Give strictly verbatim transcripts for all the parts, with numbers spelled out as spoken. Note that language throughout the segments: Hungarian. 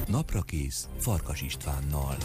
Naprakész Farkas Istvánnal.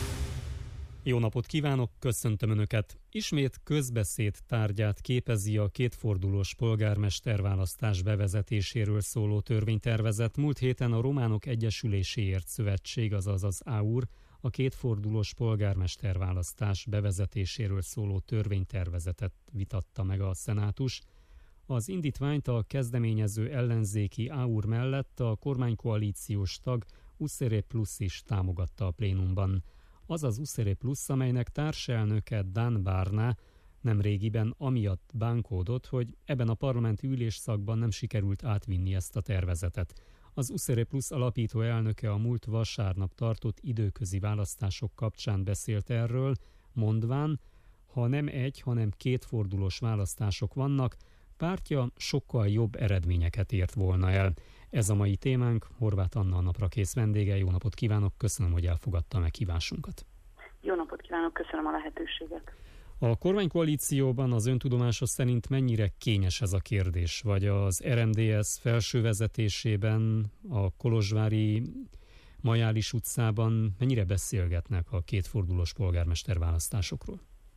Jó napot kívánok, köszöntöm Önöket! Ismét közbeszéd tárgyát képezi a kétfordulós polgármesterválasztás bevezetéséről szóló törvénytervezet. Múlt héten a Románok Egyesüléséért Szövetség, azaz az á u er, a kétfordulós polgármesterválasztás bevezetéséről szóló törvénytervezetet vitatta meg a szenátus. Az indítványt a kezdeményező ellenzéki á u er mellett a kormánykoalíciós tag USZR Plus is támogatta a plénumban. Az az USZR Plus, amelynek társelnöke Dan Barna nemrégiben amiatt bánkódott, hogy ebben a parlamenti ülésszakban nem sikerült átvinni ezt a tervezetet. Az USZR Plus alapító elnöke a múlt vasárnap tartott időközi választások kapcsán beszélt erről, mondván, ha nem egy, hanem kétfordulós választások vannak, pártja sokkal jobb eredményeket ért volna el. Ez a mai témánk, Horváth Anna, a Naprakész vendége. Jó napot kívánok, köszönöm, hogy elfogadta a meghívásunkat. Jó napot kívánok, köszönöm a lehetőséget. A kormánykoalícióban az öntudomása szerint mennyire kényes ez a kérdés? Vagy az er em dé es felső vezetésében, a kolozsvári Majális utcában mennyire beszélgetnek a kétfordulós polgármesterválasztásokról?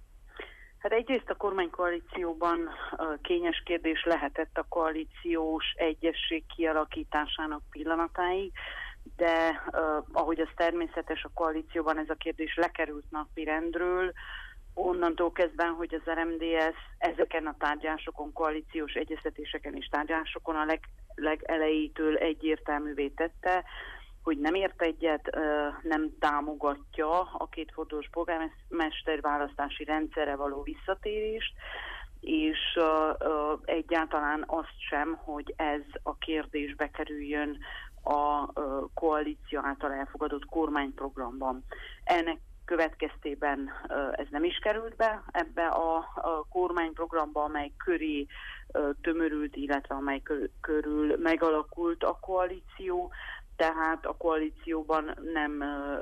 Hát egyrészt a kormánykoalícióban kényes kérdés lehetett a koalíciós egyesség kialakításának pillanatáig, de uh, ahogy az természetes, a koalícióban ez a kérdés lekerült napirendről, onnantól kezdve, hogy az er em dé es ezeken a tárgyalásokon, koalíciós egyeztetéseken és tárgyalásokon a leg, legelejétől egyértelművé tette, hogy nem ért egyet, nem támogatja a kétfordulós polgármester választási rendszerre való visszatérést, és egyáltalán azt sem, hogy ez a kérdés bekerüljön a koalíció által elfogadott kormányprogramban. Ennek következtében ez nem is került be ebbe a, a kormányprogramba, amely köré tömörült, illetve amely körül megalakult a koalíció, tehát a koalícióban nem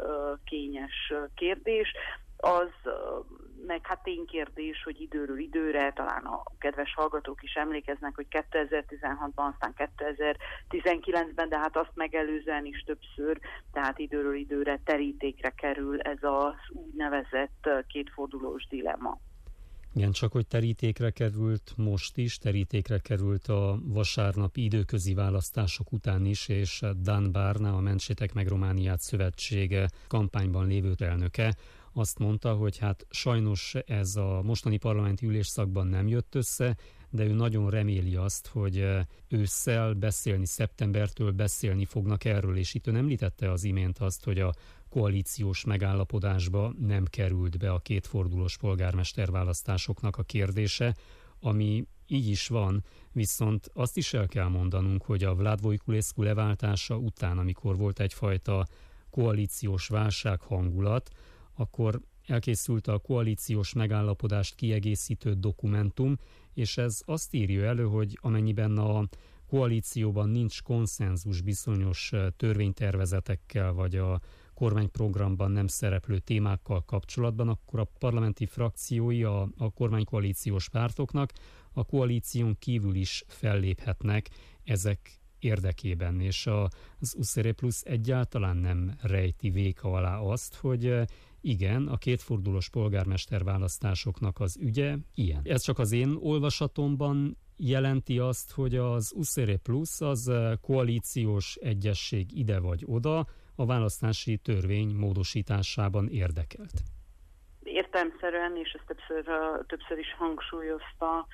kényes kérdés. Az meg hát ténykérdés, hogy időről időre, talán a kedves hallgatók is emlékeznek, hogy kétezer-tizenhatban, aztán kétezer-tizenkilencben, de hát azt megelőzően is többször, tehát időről időre terítékre kerül ez az úgynevezett kétfordulós dilemma. Igen, csak hogy terítékre került most is, terítékre került a vasárnapi időközi választások után is, és Dan Barna, a Mentsétek meg Romániát szövetsége kampányban lévő elnöke azt mondta, hogy hát sajnos ez a mostani parlamenti ülésszakban nem jött össze, de ő nagyon reméli azt, hogy ősszel beszélni, szeptembertől beszélni fognak erről, és itt ön említette az imént azt, hogy a koalíciós megállapodásba nem került be a kétfordulós polgármesterválasztásoknak a kérdése, ami így is van, viszont azt is el kell mondanunk, hogy a Vlad Voiculescu leváltása után, amikor volt egyfajta koalíciós válság hangulat, akkor elkészült a koalíciós megállapodást kiegészítő dokumentum, és ez azt írja elő, hogy amennyiben a koalícióban nincs konszenzus bizonyos törvénytervezetekkel, vagy a kormányprogramban nem szereplő témákkal kapcsolatban, akkor a parlamenti frakciói a, a kormánykoalíciós pártoknak a koalíción kívül is felléphetnek ezek érdekében, és a, az USZR Plus egyáltalán nem rejti véka alá azt, hogy igen, a kétfordulós polgármesterválasztásoknak az ügye ilyen. Ez csak az én olvasatomban jelenti azt, hogy az USZR Plus az koalíciós egyesség ide vagy oda a választási törvény módosításában érdekelt. Értelemszerűen, és ezt többször, többször is hangsúlyozta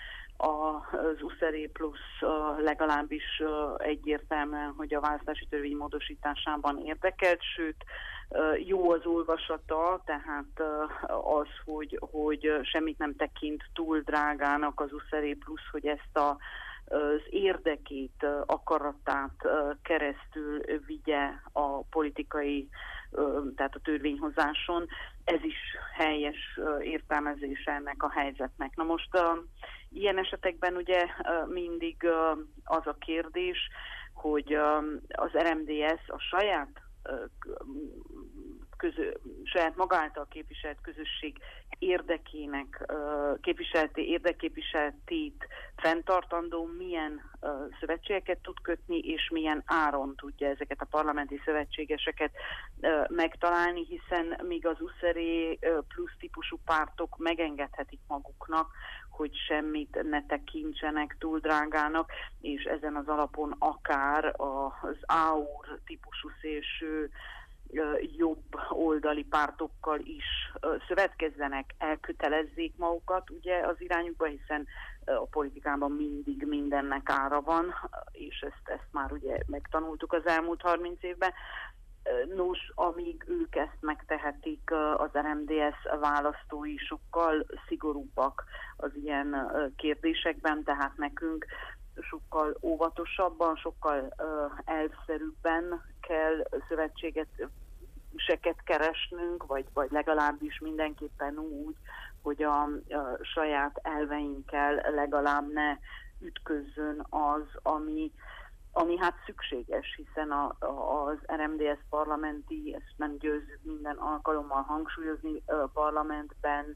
az USZR Plus legalábbis egyértelműen, hogy a választási törvény módosításában érdekelt, sőt jó az olvasata, tehát az, hogy, hogy semmit nem tekint túl drágának az USZR Plus, hogy ezt a az érdekét, akaratát keresztül vigye a politikai, tehát a törvényhozáson. Ez is helyes értelmezése ennek a helyzetnek. Na most ilyen esetekben ugye mindig az a kérdés, hogy az er em dé es a saját közö, saját maga által képviselt közösség érdekének, képviseleti, érdekképviseletét fenntartandó, milyen szövetségeket tud kötni, és milyen áron tudja ezeket a parlamenti szövetségeseket megtalálni, hiszen míg az uszeré plusz típusú pártok megengedhetik maguknak, hogy semmit ne tekintsenek túl drágának, és ezen az alapon akár az áur típusú szélső jobb oldali pártokkal is szövetkezzenek, elkötelezzék magukat ugye az irányukba, hiszen a politikában mindig mindennek ára van, és ezt, ezt már ugye megtanultuk az elmúlt harminc évben. Nos, amíg ők ezt megtehetik, az er em dé es választói sokkal szigorúbbak az ilyen kérdésekben, tehát nekünk sokkal óvatosabban, sokkal elvszerűbben kell szövetséget seket keresnünk, vagy, vagy legalábbis mindenképpen úgy, hogy a, a saját elveinkkel legalább ne ütközzön az, ami, ami hát szükséges, hiszen a, a, az er em dé es parlamenti, ezt nem győzzük minden alkalommal hangsúlyozni, a parlamentben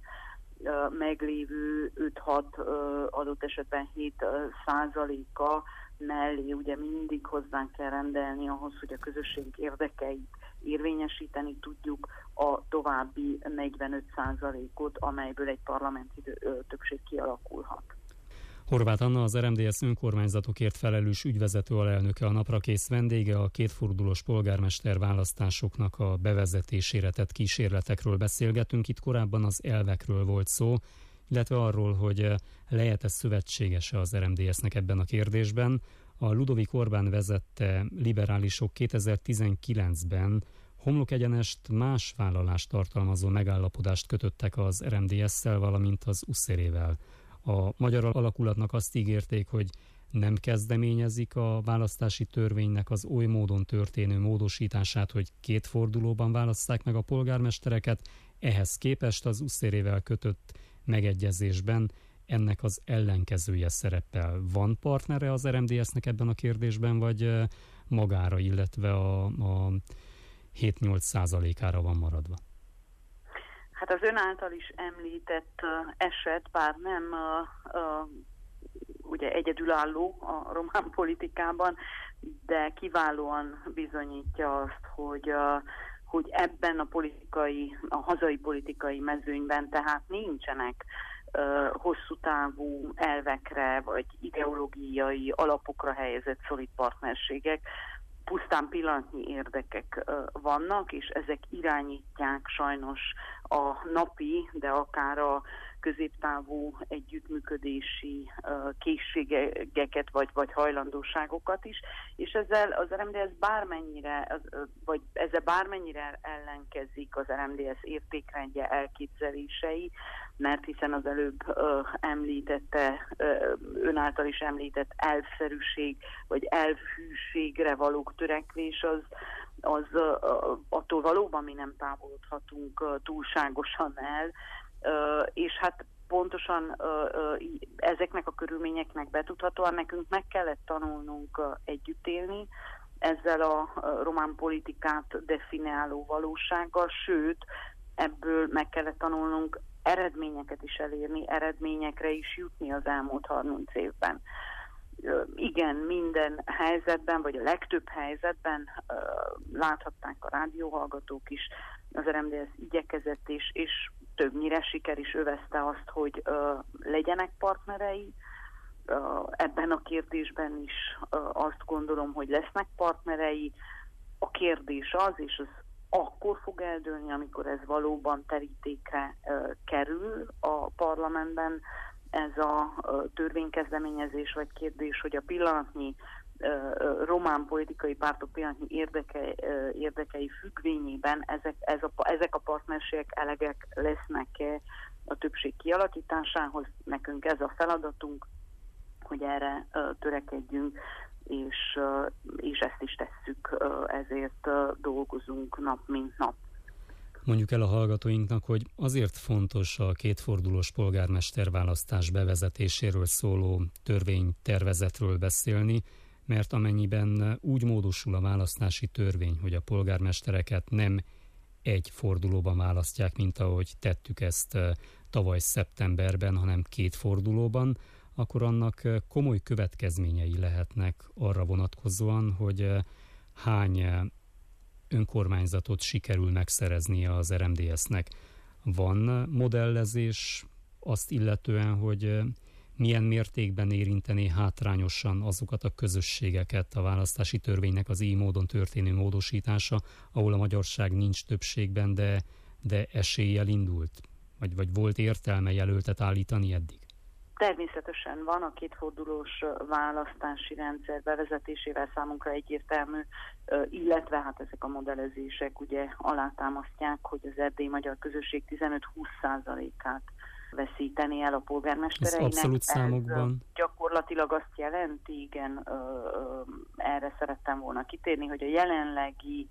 meglévő öt-hat, adott esetben hét százaléka mellé ugye mindig hozzánk kell rendelni ahhoz, hogy a közösség érdekeit érvényesíteni tudjuk a további negyvenöt százalékot, amelyből egy parlamenti többség kialakulhat. Horváth Anna, az er em dé es önkormányzatokért felelős ügyvezető alelnöke, a naprakész vendége. A kétfordulós polgármester választásoknak a bevezetésére tett kísérletekről beszélgetünk. Itt korábban az elvekről volt szó, illetve arról, hogy lehet-e szövetségese az er em dé esnek ebben a kérdésben. A Ludovik Orbán vezette liberálisok kétezer-tizenkilencben homlokegyenest más vállalást tartalmazó megállapodást kötöttek az er em dé esszel, valamint az uszerével. A magyar alakulatnak azt ígérték, hogy nem kezdeményezik a választási törvénynek az oly módon történő módosítását, hogy két fordulóban válasszák meg a polgármestereket. Ehhez képest az uszerével kötött megegyezésben ennek az ellenkezője szerepel. Van partnere az er em dé esnek ebben a kérdésben, vagy magára, illetve a, a hét-nyolc százalékára van maradva? Hát az ön által is említett eset, bár nem uh, uh, ugye egyedülálló a román politikában, de kiválóan bizonyítja azt, hogy, uh, hogy ebben a politikai, a hazai politikai mezőnyben tehát nincsenek uh, hosszú távú elvekre vagy ideológiai alapokra helyezett szolid partnerségek, pusztán pillanatnyi érdekek vannak, és ezek irányítják sajnos a napi, de akár a középtávú együttműködési készségeket vagy, vagy hajlandóságokat is, és ezzel az er em dé es bármennyire, vagy ezzel bármennyire ellenkezik az er em dé es értékrendje, elképzelései, mert hiszen az előbb említette, ön által is említett elvszerűség, vagy elvhűségre való törekvés, az, az attól valóban mi nem távolodhatunk túlságosan el, és hát pontosan ezeknek a körülményeknek betudhatóan nekünk meg kellett tanulnunk együtt élni ezzel a román politikát definiáló valósággal, sőt, ebből meg kellett tanulnunk eredményeket is elérni, eredményekre is jutni az elmúlt harminc évben. Igen, minden helyzetben, vagy a legtöbb helyzetben láthatták a rádióhallgatók is, az er em dé es igyekezett, és, és többnyire siker is övezte azt, hogy legyenek partnerei. Ebben a kérdésben is azt gondolom, hogy lesznek partnerei. A kérdés az, és az akkor fog eldőlni, amikor ez valóban terítékre kerül a parlamentben, ez a törvénykezdeményezés vagy kérdés, hogy a pillanatnyi román politikai pártok pillanatnyi érdeke, érdekei függvényében ezek, ez a, ezek a partnerségek elegek lesznek a többség kialakításához. Nekünk ez a feladatunk, hogy erre törekedjünk, és, és ezt is tesszük, ezért dolgozunk nap mint nap. Mondjuk el a hallgatóinknak, hogy azért fontos a kétfordulós polgármesterválasztás bevezetéséről szóló törvénytervezetről beszélni, mert amennyiben úgy módosul a választási törvény, hogy a polgármestereket nem egy fordulóban választják, mint ahogy tettük ezt tavaly szeptemberben, hanem két fordulóban, akkor annak komoly következményei lehetnek arra vonatkozóan, hogy hány önkormányzatot sikerül megszereznie az er em dé es-nek. Van modellezés azt illetően, hogy milyen mértékben érintené hátrányosan azokat a közösségeket a választási törvénynek az így módon történő módosítása, ahol a magyarság nincs többségben, de, de eséllyel indult? Vagy, vagy volt értelme jelöltet állítani eddig? Természetesen van, a kétfordulós választási rendszer bevezetésével számunkra egyértelmű, illetve hát ezek a modellezések ugye alátámasztják, hogy az erdélyi magyar közösség tizenöt-húsz százalékát veszíteni el a polgármestereinek. Ez abszolút számokban? Ez gyakorlatilag azt jelenti, igen, erre szerettem volna kitérni, hogy a jelenlegi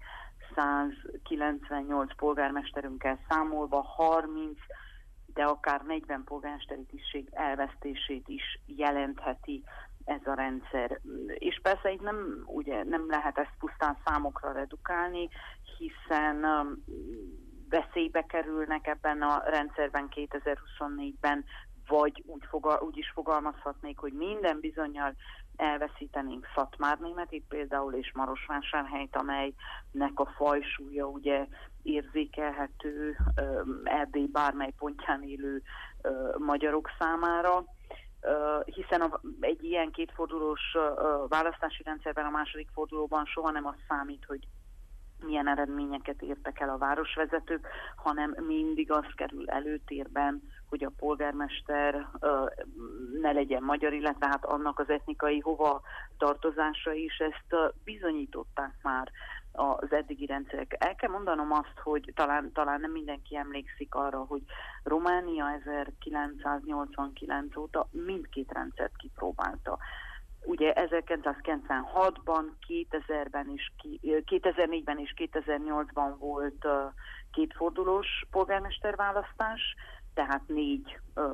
százkilencvennyolc polgármesterünkkel számolva harminc, de akár negyven polgármesteri tisztség elvesztését is jelentheti ez a rendszer. És persze itt nem, ugye, nem lehet ezt pusztán számokra redukálni, hiszen um, veszélybe kerülnek ebben a rendszerben kétezer-huszonnégyben, vagy úgy, fogal, úgy is fogalmazhatnék, hogy minden bizonnyal elveszítenénk Szatmárnémetit például, és Marosvásárhelyt, amelynek a fajsúlya ugye érzékelhető Erdély bármely pontján élő magyarok számára, hiszen a, egy ilyen kétfordulós választási rendszerben a második fordulóban soha nem az számít, hogy milyen eredményeket értek el a városvezetők, hanem mindig az kerül előtérben, hogy a polgármester uh, ne legyen magyar, illetve hát annak az etnikai hova tartozása is, ezt uh, bizonyították már az eddigi rendszerek. El kell mondanom azt, hogy talán, talán nem mindenki emlékszik arra, hogy Románia ezerkilencszáznyolcvankilenc óta mindkét rendszert kipróbálta. Ugye ezerkilencszázkilencvenhatban, kétezerben és kétezer-négyben és kétezer-nyolcban volt uh, kétfordulós polgármesterválasztás, tehát négy uh,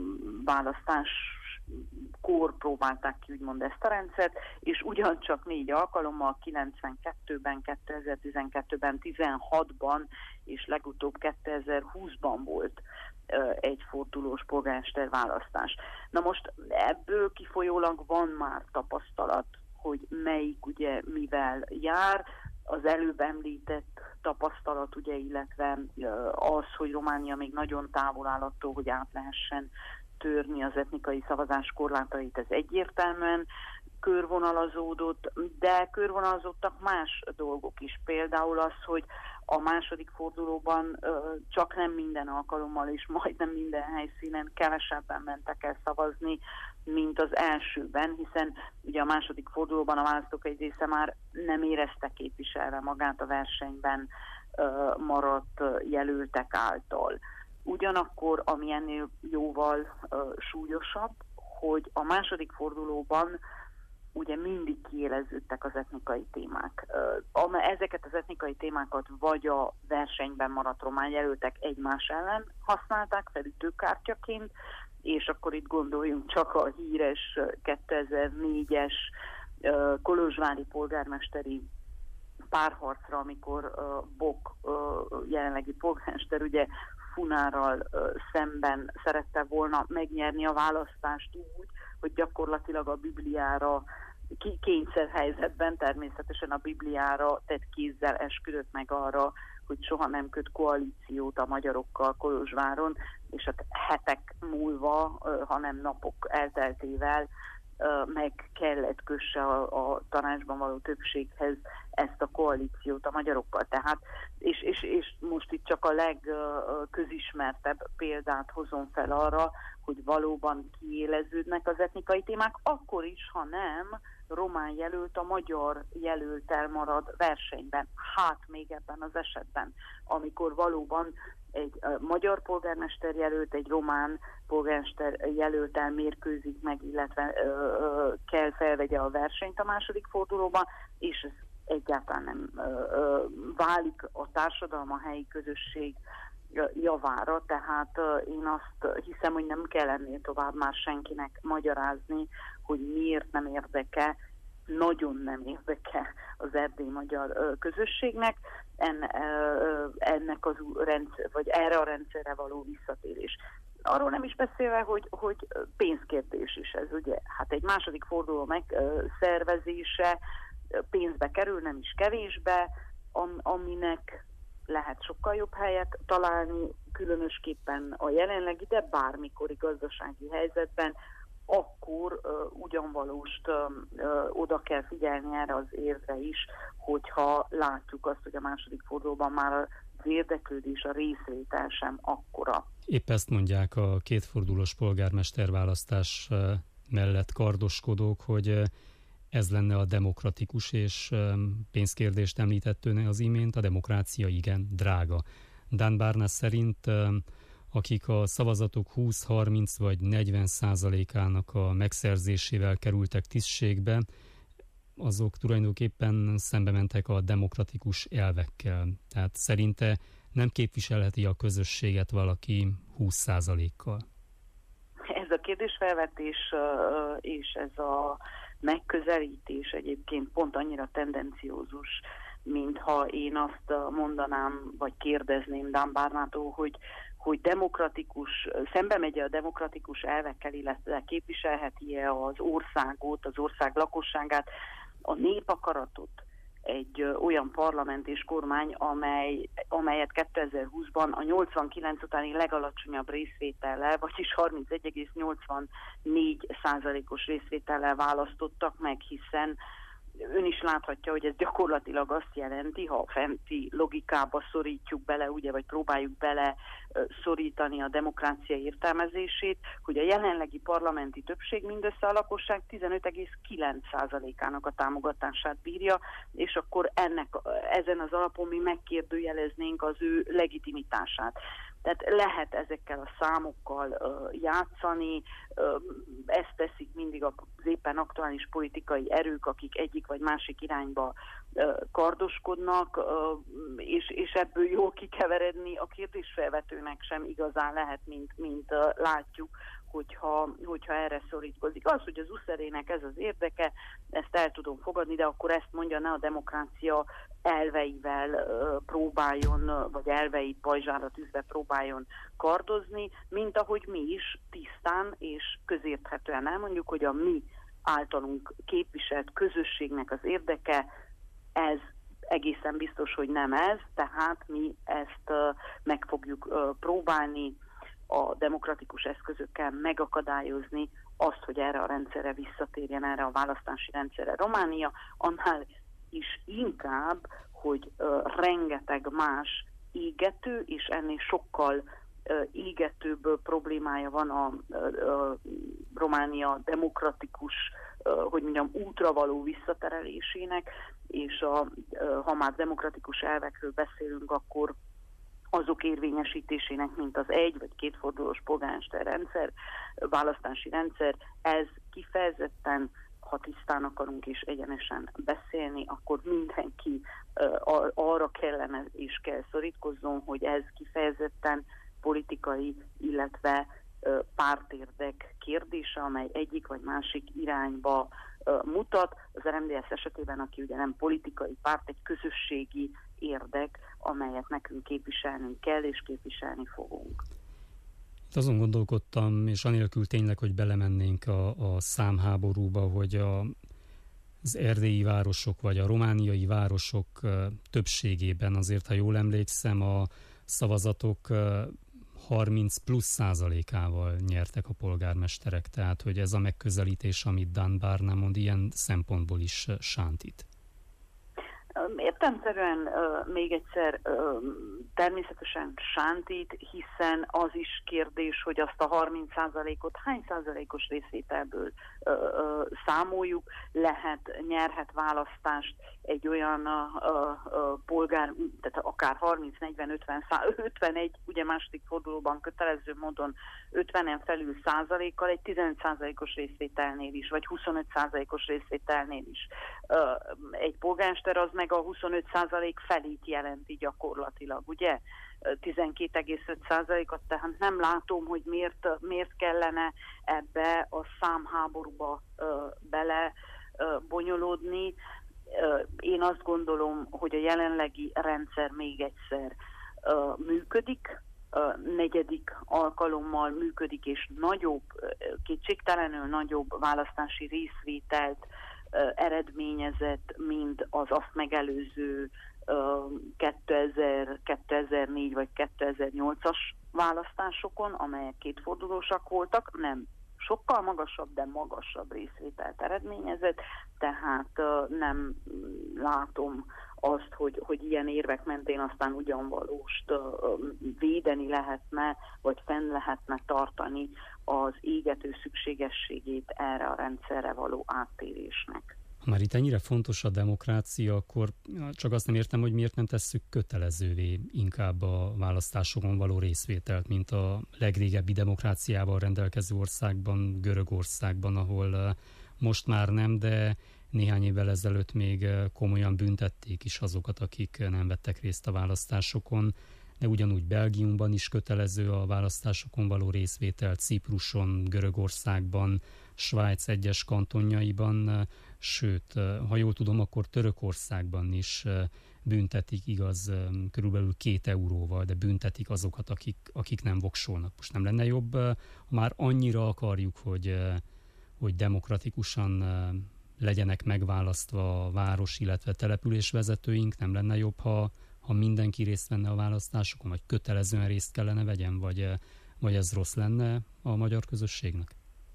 választáskor próbálták ki úgymond ezt a rendszert, és ugyancsak négy alkalommal kilencvenkettőben, kétezer-tizenkettőben, tizenhatban és legutóbb kétezer-húszban volt egy fordulós polgármesterválasztás. Na most ebből kifolyólag van már tapasztalat, hogy melyik ugye mivel jár. Az előbb említett tapasztalat, ugye, illetve az, hogy Románia még nagyon távol áll attól, hogy át lehessen törni az etnikai szavazás korlátait, ez egyértelműen körvonalazódott, de körvonalazódtak más dolgok is. Például az, hogy a második fordulóban ö, csak nem minden alkalommal és majdnem minden helyszínen kevesebben mentek el szavazni, mint az elsőben, hiszen ugye a második fordulóban a választók egy része már nem érezte képviselve magát a versenyben ö, maradt jelöltek által. Ugyanakkor, ami ennél jóval ö, súlyosabb, hogy a második fordulóban ugye mindig kiéleződtek az etnikai témák. Ezeket az etnikai témákat vagy a versenyben maradt román jelöltek egymás ellen használták felütőkártyaként, és akkor itt gondoljunk csak a híres kétezer-négyes kolozsvári polgármesteri párharcra, amikor Bok jelenlegi polgármester ugye Funárral szemben szerette volna megnyerni a választást úgy, hogy gyakorlatilag a Bibliára kényszerhelyzetben természetesen a Bibliára tett kézzel esküdött meg arra, hogy soha nem köt koalíciót a magyarokkal Kolozsváron, és hát hetek múlva, hanem napok elteltével meg kellett kösse a, a tanácsban való többséghez ezt a koalíciót a magyarokkal. Tehát, és, és, és most itt csak a legközismertebb példát hozom fel arra, hogy valóban kiéleződnek az etnikai témák, akkor is, ha nem román jelölt a magyar jelölttel marad versenyben. Hát még ebben az esetben, amikor valóban egy uh, magyar polgármester jelölt, egy román polgármester jelölttel mérkőzik meg, illetve uh, uh, kell felvegye a versenyt a második fordulóban, és ez egyáltalán nem uh, uh, válik a társadalom, a helyi közösség javára, tehát uh, én azt hiszem, hogy nem kell ennél tovább már senkinek magyarázni, hogy miért nem érdeke nagyon nem érdeke az erdélyi magyar közösségnek ennek az rendszer, vagy erre a rendszerre való visszatérés. Arról nem is beszélve, hogy, hogy pénzkérdés is ez, ugye? Hát egy második forduló megszervezése pénzbe kerül, nem is kevésbe, aminek lehet sokkal jobb helyet találni, különösképpen a jelenlegi, de bármikori gazdasági helyzetben, akkor uh, ugyanvalóst uh, uh, oda kell figyelni erre az érvre is, hogyha látjuk azt, hogy a második fordulóban már az érdeklődés, a részvétel sem akkora. Épp ezt mondják a kétfordulós polgármesterválasztás mellett kardoskodók, hogy ez lenne a demokratikus, és pénzkérdést említett ön az imént, a demokrácia igen drága. Dan Barna szerint akik a szavazatok húsz, harminc vagy negyven százalékának a megszerzésével kerültek tisztségbe, azok tulajdonképpen szembe mentek a demokratikus elvekkel. Tehát szerinte nem képviselheti a közösséget valaki húsz százalékkal. Ez a kérdésfelvetés és ez a megközelítés egyébként pont annyira tendenciózus, mintha én azt mondanám, vagy kérdezném Dan Barnától, hogy hogy demokratikus, szembe megy a demokratikus elvekkel, illetve képviselheti-e az országot, az ország lakosságát, a népakaratot egy olyan parlament és kormány, amely, amelyet kétezer-húszban a nyolcvankilenc utáni legalacsonyabb részvétellel, vagyis harmincegy egész nyolcvannégy százalékos részvétellel választottak meg, hiszen ön is láthatja, hogy ez gyakorlatilag azt jelenti, ha a fenti logikába szorítjuk bele, ugye, vagy próbáljuk bele szorítani a demokrácia értelmezését, hogy a jelenlegi parlamenti többség mindössze a lakosság tizenöt egész kilenc százalékának a támogatását bírja, és akkor ennek, ezen az alapon mi megkérdőjeleznénk az ő legitimitását. Tehát lehet ezekkel a számokkal uh, játszani, uh, ezt teszik mindig az éppen aktuális politikai erők, akik egyik vagy másik irányba uh, kardoskodnak, uh, és, és ebből jól kikeveredni a kérdésfelvetőnek sem igazán lehet, mint, mint uh, látjuk, hogyha, hogyha erre szorítkozik. Az, hogy az uszerének ez az érdeke, ezt el tudom fogadni, de akkor ezt mondja, ne a demokrácia elveivel uh, próbáljon, vagy elveit pajzsára tűzve próbáljon kardozni, mint ahogy mi is tisztán és közérthetően elmondjuk, hogy a mi általunk képviselt közösségnek az érdeke, ez egészen biztos, hogy nem ez, tehát mi ezt uh, meg fogjuk uh, próbálni a demokratikus eszközökkel megakadályozni azt, hogy erre a rendszerre visszatérjen, erre a választási rendszerre Románia, annál is inkább, hogy uh, rengeteg más égető, és ennél sokkal uh, égetőbb problémája van a, uh, uh, Románia demokratikus, uh, hogy mondjam, útra való visszaterelésének, és a, uh, ha már demokratikus elvekről beszélünk, akkor azok érvényesítésének, mint az egy- vagy kétfordulós polgármester rendszer, választási rendszer, ez kifejezetten, ha tisztán akarunk és egyenesen beszélni, akkor mindenki uh, arra kellene és kell szorítkozzon, hogy ez kifejezetten politikai, illetve uh, pártérdek kérdése, amely egyik vagy másik irányba uh, mutat. Az er em dé es esetében, aki ugye nem politikai párt, egy közösségi érdek, amelyet nekünk képviselnünk kell, és képviselni fogunk. Azon gondolkodtam, és anélkül tényleg, hogy belemennénk a, a számháborúba, hogy a, az erdélyi városok, vagy a romániai városok többségében, azért, ha jól emlékszem, a szavazatok harminc plusz százalékával nyertek a polgármesterek, tehát hogy ez a megközelítés, amit Dan Barna mond, ilyen szempontból is sántít. Értelemszerűen uh, még egyszer uh, természetesen sántít, hiszen az is kérdés, hogy azt a harminc százalékot hány százalékos részvételből uh, uh, számoljuk, lehet, nyerhet választást egy olyan uh, uh, polgár, tehát akár harminc, negyven, ötven, ötvenegy, ugye második fordulóban kötelező módon ötvenen felül százalékkal, egy tizenöt százalékos részvételnél is, vagy huszonöt százalékos részvételnél is. Uh, egy polgármester az meg a huszonöt százalék felét jelenti gyakorlatilag, ugye? tizenkét egész öt százalékot, tehát nem látom, hogy miért, miért kellene ebbe a számháborúba uh, bele bonyolódni. Én azt gondolom, hogy a jelenlegi rendszer még egyszer működik, negyedik alkalommal működik, és nagyobb, kétségtelenül nagyobb választási részvételt eredményezett, mint az azt megelőző kétezer, kétezer-négy vagy kétezer-nyolcas választásokon, amelyek kétfordulósak voltak, nem sokkal magasabb, de magasabb részvételt eredményezett, tehát nem látom azt, hogy, hogy ilyen érvek mentén aztán ugyanvalóst védeni lehetne, vagy fenn lehetne tartani az égető szükségességét erre a rendszerre való áttérésnek. Ha már itt ennyire fontos a demokrácia, akkor csak azt nem értem, hogy miért nem tesszük kötelezővé inkább a választásokon való részvételt, mint a legrégebbi demokráciával rendelkező országban, Görögországban, ahol most már nem, de néhány évvel ezelőtt még komolyan büntették is azokat, akik nem vettek részt a választásokon, de ugyanúgy Belgiumban is kötelező a választásokon való részvétel, Cipruson, Görögországban, Svájc egyes kantonjaiban, sőt, ha jól tudom, akkor Törökországban is büntetik, igaz, körülbelül két euróval, de büntetik azokat, akik, akik nem voksolnak. Most nem lenne jobb, ha már annyira akarjuk, hogy, hogy demokratikusan legyenek megválasztva a város, illetve településvezetőink, nem lenne jobb, ha, ha mindenki részt venne a választásokon, vagy kötelezően részt kellene vegyen, vagy, vagy ez rossz lenne a magyar közösségnek?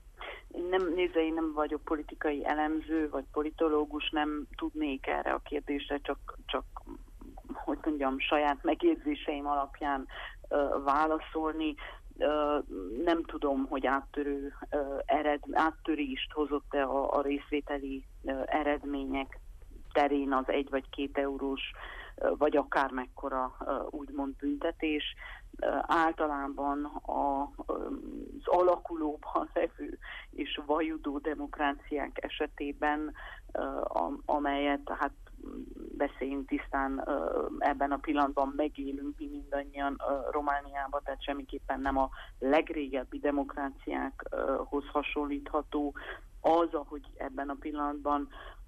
Én nem, nézze, én nem vagyok politikai elemző, vagy politológus, nem tudnék erre a kérdésre, csak, csak hogy mondjam, saját megérzéseim alapján uh, válaszolni. Uh, nem tudom, hogy áttörő, uh, ered, áttörést hozott-e a, a részvételi uh, eredmények terén az egy vagy két eurós, uh, vagy akár mekkora uh, úgymond büntetés. Uh, általában a, um, az alakulóban levő és vajudó demokráciák esetében, uh, amelyet hát beszéljünk tisztán, ebben a pillanatban megélünk mi mindannyian Romániában, tehát semmiképpen nem a legrégebbi demokráciákhoz hasonlítható az, ahogy ebben a pillanatban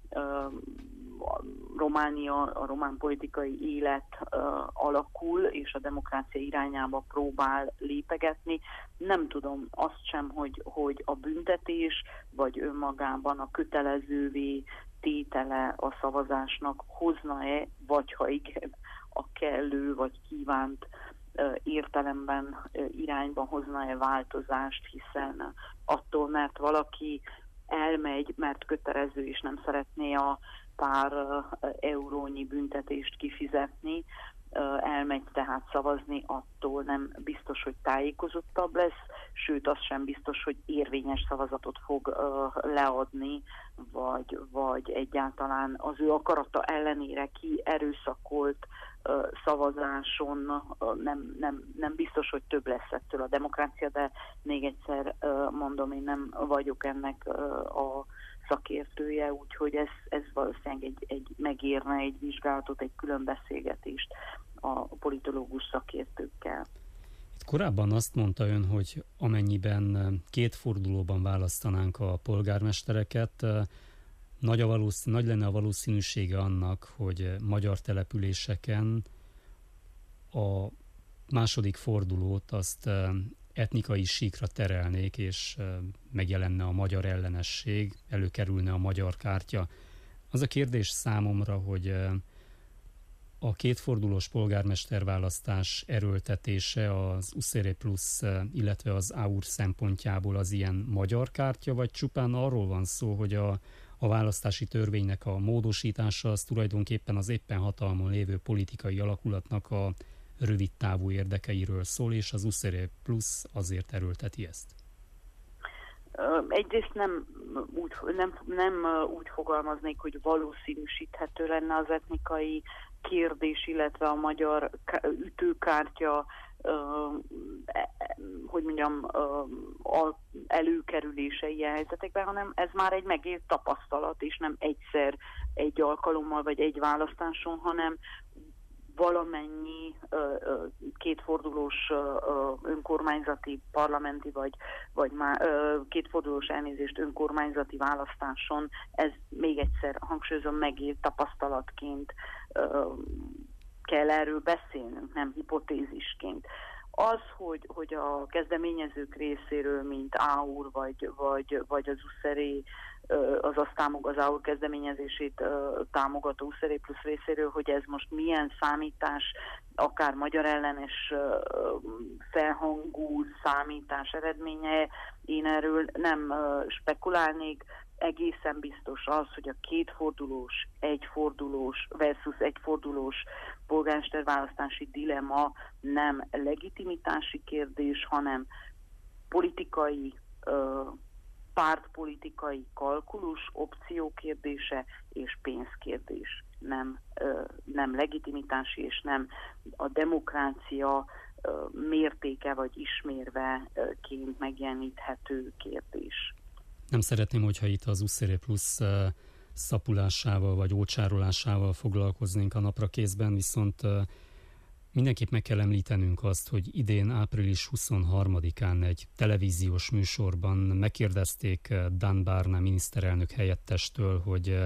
a Románia, a román politikai élet alakul, és a demokrácia irányába próbál lépegetni. Nem tudom azt sem, hogy, hogy a büntetés, vagy önmagában a kötelezővé tétele a szavazásnak hozna-e, vagy ha igen, a kellő vagy kívánt uh, értelemben uh, irányban hozna-e változást, hiszen attól, mert valaki elmegy, mert kötelező, és nem szeretné a pár uh, eurónyi büntetést kifizetni, uh, elmegy tehát szavazni, attól nem biztos, hogy tájékozottabb lesz, sőt, az sem biztos, hogy érvényes szavazatot fog uh, leadni, vagy, vagy egyáltalán az ő akarata ellenére ki erőszakolt uh, szavazáson uh, nem, nem, nem biztos, hogy több lesz ettől a demokrácia, de még egyszer uh, mondom, én nem vagyok ennek uh, a szakértője, úgyhogy ez, ez valószínűleg egy, egy megérne egy vizsgálatot, egy külön beszélgetést a politológus szakértőkkel. Itt korábban azt mondta ön, hogy amennyiben két fordulóban választanánk a polgármestereket, nagy, a valószín, nagy lenne a valószínűsége annak, hogy magyar településeken a második fordulót azt etnikai síkra terelnék, és megjelenne a magyar ellenesség, előkerülne a magyar kártya. Az a kérdés számomra, hogy a kétfordulós polgármesterválasztás erőltetése az USZR plusz, illetve az á u er szempontjából az ilyen magyar kártya, vagy csupán arról van szó, hogy a, a választási törvénynek a módosítása az tulajdonképpen az éppen hatalmon lévő politikai alakulatnak a rövid távú érdekeiről szól, és az USZR plusz azért erőlteti ezt? Egyrészt nem úgy, nem, nem úgy fogalmaznék, hogy valószínűsíthető lenne az etnikai kérdés, illetve a magyar ütőkártya, hogy mondjam, előkerülése ilyen helyzetekben, hanem ez már egy megélt tapasztalat, és nem egyszer egy alkalommal vagy egy választáson, hanem valamennyi kétfordulós önkormányzati, parlamenti vagy, vagy már kétfordulós elnézést önkormányzati választáson, ez még egyszer hangsúlyozom, megélt tapasztalatként kell erről beszélnünk, nem hipotézisként. Az, hogy, hogy a kezdeményezők részéről, mint Áur vagy, vagy, vagy az Uszeré, az azt támog, az Áur kezdeményezését támogató Uszeré plusz részéről, hogy ez most milyen számítás, akár magyar ellenes felhangú számítás eredménye, én erről nem spekulálnék. Egészen biztos az, hogy a kétfordulós, egyfordulós versus egyfordulós polgármesterválasztási dilemma nem legitimitási kérdés, hanem politikai, pártpolitikai kalkulus, opció kérdése és pénzkérdés. Nem, nem legitimitási és nem a demokrácia mértéke vagy ismérveként megjeleníthető kérdés. Nem szeretném, hogyha itt az Uszeré plusz szapulásával vagy ócsárolásával foglalkoznénk a napra készben, viszont mindenképp meg kell említenünk azt, hogy idén április huszonharmadikán egy televíziós műsorban megkérdezték Dan Barna miniszterelnök helyettestől, hogy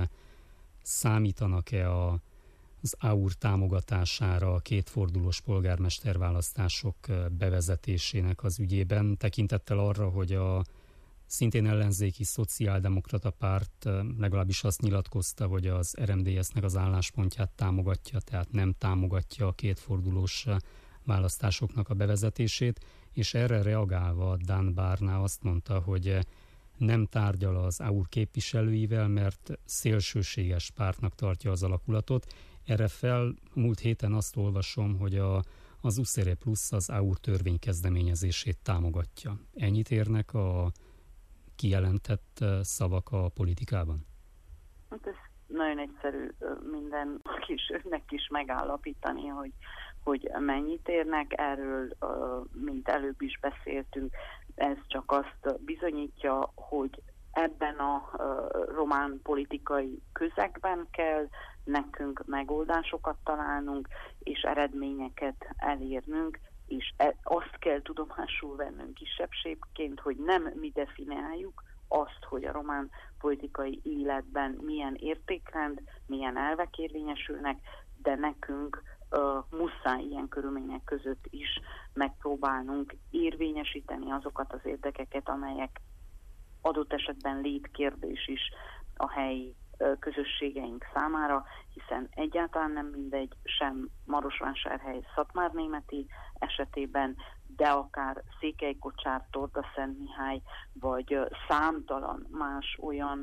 számítanak-e a, az Áur támogatására a kétfordulós polgármesterválasztások bevezetésének az ügyében, tekintettel arra, hogy a szintén ellenzéki szociáldemokrata párt legalábbis azt nyilatkozta, hogy az er em dé es-nek az álláspontját támogatja, tehát nem támogatja a kétfordulós választásoknak a bevezetését, és erre reagálva Dan Barna azt mondta, hogy nem tárgyal az Áur képviselőivel, mert szélsőséges pártnak tartja az alakulatot. Erre fel múlt héten azt olvasom, hogy a, az Uszeré plusz az Áur törvény kezdeményezését támogatja. Ennyit érnek a kijelentett szavak a politikában? Hát ez nagyon egyszerű minden kisőnek is megállapítani, hogy, hogy mennyit érnek. Erről, mint előbb is beszéltünk, ez csak azt bizonyítja, hogy ebben a román politikai közegben kell nekünk megoldásokat találnunk, és eredményeket elérnünk, és azt kell tudomásul vennünk kisebbségként, hogy nem mi definiáljuk azt, hogy a román politikai életben milyen értékrend, milyen elvek érvényesülnek, de nekünk uh, muszáj ilyen körülmények között is megpróbálnunk érvényesíteni azokat az érdekeket, amelyek adott esetben létkérdés is a helyi közösségeink számára, hiszen egyáltalán nem mindegy sem Marosvásárhely Szatmárnémeti esetében, de akár Székelykocsár, Torda-Szentmihály, vagy számtalan más olyan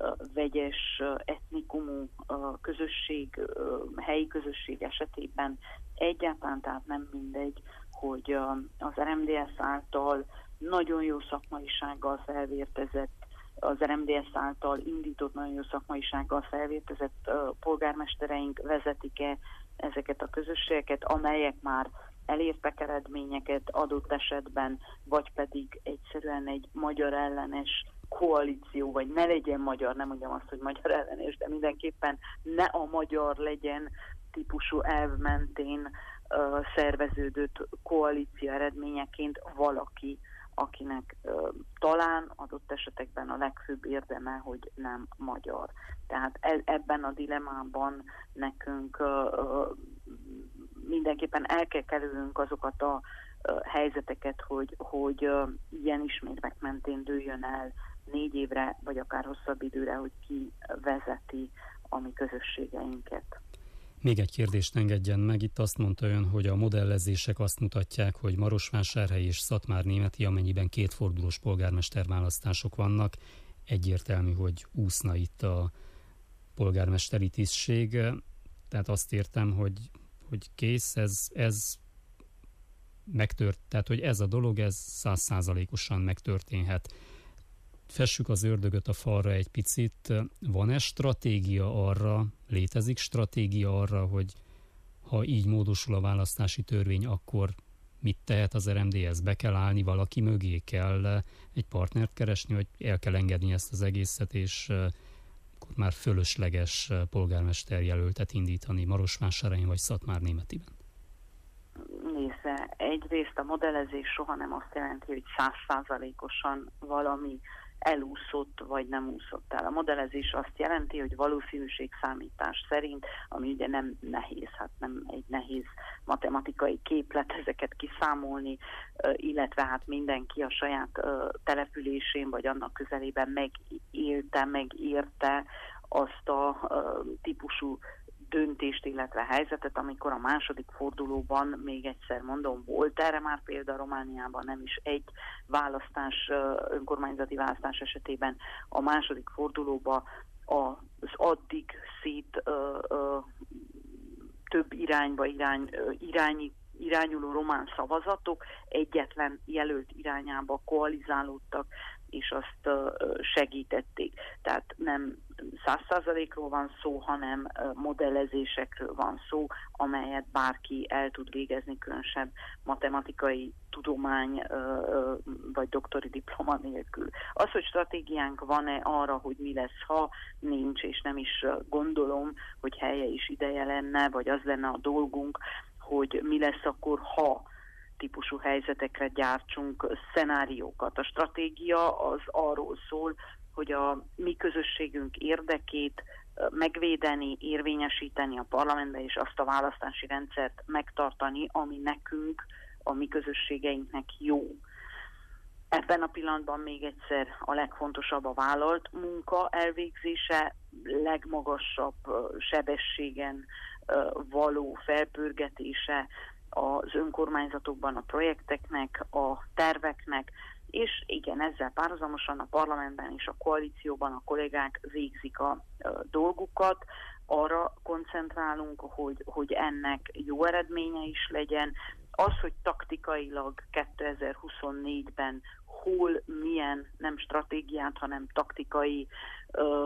vegyes etnikumú közösség, helyi közösség esetében egyáltalán tehát nem mindegy, hogy az er em dé es által nagyon jó szakmaisággal felvértezett, az er em dé es által indított nagyon jó szakmaisággal felvértezett uh, polgármestereink vezetik-e ezeket a közösségeket, amelyek már elértek eredményeket adott esetben, vagy pedig egyszerűen egy magyar ellenes koalíció, vagy ne legyen magyar, nem mondjam azt, hogy magyar ellenes, de mindenképpen ne a magyar legyen típusú elv mentén uh, szerveződött koalíció eredményeként valaki, akinek uh, talán adott esetekben a legfőbb érdeme, hogy nem magyar. Tehát e- ebben a dilemmában nekünk uh, uh, mindenképpen el kell kerülnünk azokat a uh, helyzeteket, hogy, hogy uh, ilyen ismérvek mentén dőljön el négy évre, vagy akár hosszabb időre, hogy ki vezeti a mi közösségeinket. Még egy kérdést engedjen meg. Itt azt mondta ön, hogy a modellezések azt mutatják, hogy Marosvásárhely és Szatmárnémeti, amennyiben kétfordulós polgármesterválasztások vannak, egyértelmű, hogy úszna itt a polgármesteri tisztség. Tehát azt értem, hogy, hogy kész, ez, ez megtört, tehát hogy ez a dolog, ez száz százalékosan megtörténhet. Fessük az ördögöt a falra egy picit. Van-e stratégia arra, létezik stratégia arra, hogy ha így módosul a választási törvény, akkor mit tehet az er em dé es? Be kell állni valaki mögé, kell egy partnert keresni, vagy el kell engedni ezt az egészet, és akkor már fölösleges polgármester jelöltet indítani Marosvásárhelyen vagy Szatmárnémetiben? Nézze, egyrészt a modellezés soha nem azt jelenti, hogy száz százalékosan valami elúszott vagy nem úszott el. A modellezés azt jelenti, hogy valószínűségszámítás szerint, ami ugye nem nehéz, hát nem egy nehéz matematikai képlet ezeket kiszámolni, illetve hát mindenki a saját településén vagy annak közelében megélte, megérte azt a típusú döntést, illetve helyzetet, amikor a második fordulóban, még egyszer mondom, volt erre már példa Romániában, nem is egy választás, önkormányzati választás esetében a második fordulóban az addig szét ö, ö, több irányba irány, irányi, irányuló román szavazatok egyetlen jelölt irányába koalizálódtak, és azt segítették. Tehát nem száz százalékról van szó, hanem modellezésekről van szó, amelyet bárki el tud végezni, különösebb matematikai tudomány vagy doktori diploma nélkül. Az, hogy stratégiánk van-e arra, hogy mi lesz, ha nincs, és nem is gondolom, hogy helye is ideje lenne, vagy az lenne a dolgunk, hogy mi lesz akkor, ha típusú helyzetekre gyártsunk szenáriókat. A stratégia az arról szól, hogy a mi közösségünk érdekét megvédeni, érvényesíteni a parlamentbe, és azt a választási rendszert megtartani, ami nekünk, a mi közösségeinknek jó. Ebben a pillanatban még egyszer a legfontosabb a vállalt munka elvégzése, legmagasabb sebességen való felpörgetése az önkormányzatokban a projekteknek, a terveknek, és igen, ezzel párhuzamosan a parlamentben és a koalícióban a kollégák végzik a, a dolgukat, arra koncentrálunk, hogy, hogy ennek jó eredménye is legyen. Az, hogy taktikailag kétezer-huszonnégyben hol, milyen, nem stratégiát, hanem taktikai ö,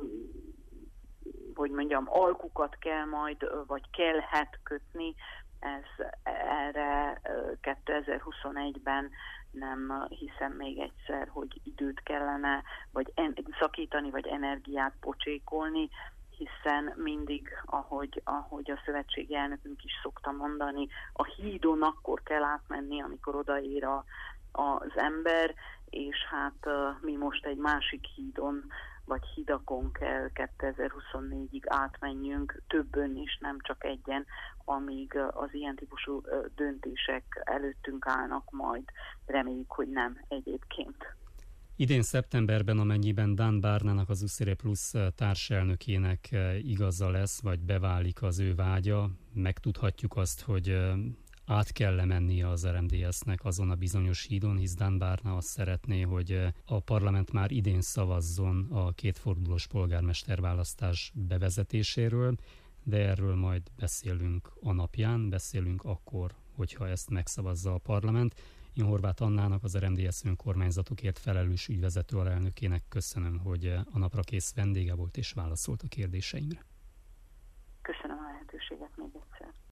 hogy mondjam, alkukat kell majd, vagy kellhet kötni, ez erre kétezer-huszonegyben nem hiszem még egyszer, hogy időt kellene vagy en- szakítani, vagy energiát pocsékolni, hiszen mindig, ahogy, ahogy a szövetségi elnökünk is szokta mondani, a hídon akkor kell átmenni, amikor odaér a, az ember, és hát mi most egy másik hídon, vagy hidakon kell kétezer-huszonnégyig átmenjünk, többön is, nem csak egyen, amíg az ilyen típusú döntések előttünk állnak, majd reméljük, hogy nem egyébként. Idén szeptemberben, amennyiben Dan Barnának, az USZIRE Plus társelnökének igaza lesz, vagy beválik az ő vágya, megtudhatjuk azt, hogy át kell mennie az er em dé es-nek azon a bizonyos hídon, hisz Dan Barna azt szeretné, hogy a parlament már idén szavazzon a kétfordulós polgármesterválasztás bevezetéséről, de erről majd beszélünk a napján, beszélünk akkor, hogyha ezt megszavazza a parlament. Én Horváth Annának, az er em dé es önkormányzatokért felelős ügyvezető alelnökének köszönöm, hogy a napra kész vendége volt és válaszolt a kérdéseimre. Köszönöm a lehetőséget még egyszer.